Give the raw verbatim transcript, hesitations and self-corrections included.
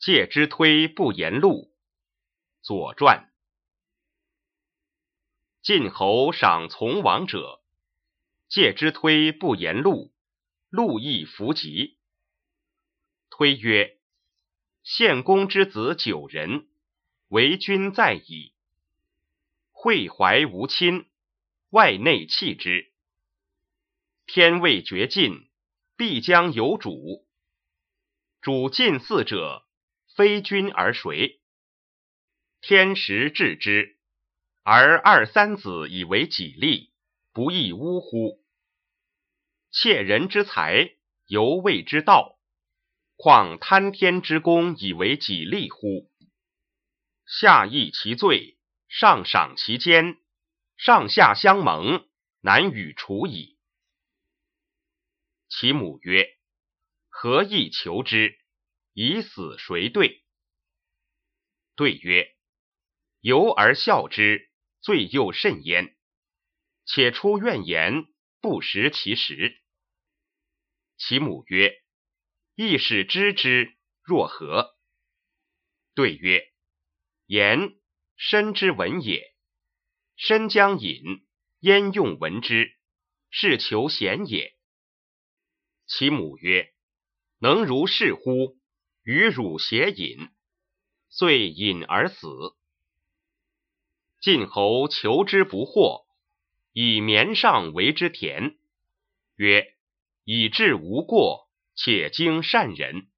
介之推不言禄。左传。晋侯赏从王者，介之推不言禄，禄亦弗及。推曰：献公之子九人，为君在矣。惠怀无亲，外内弃之。天未绝尽，必将有主。主近嗣者，非君而谁？天时治之，而二三子以为己利，不亦呜乎？窃人之财，犹谓之道，况贪天之功以为己利乎？下议其罪，上赏其奸，上下相盟，难与处矣。其母曰：何以求之？以死谁对？对曰：由而笑之，罪又甚焉。且出怨言，不食其实。其母曰：亦使知之，若何？对曰：言，身之文也。身将饮，焉用闻之？是求贤也。其母曰：能如是乎？与汝偕饮。遂饮而死。晋侯求之不获，以绵上为之田，曰：以治无过，且经善人。